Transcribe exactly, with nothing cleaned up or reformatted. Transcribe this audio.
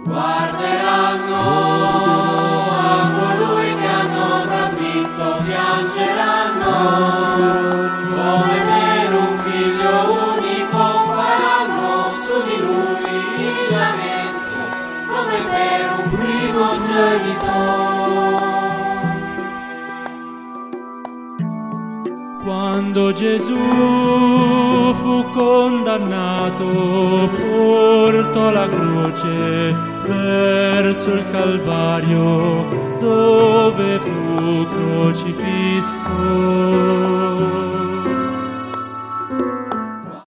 Guarderanno a colui che hanno trafitto, piangeranno come per un figlio unico, faranno su di lui il lamento come per un primogenito. Quando Gesù fu condannato, portò la croce verso il Calvario, dove fu crocifisso.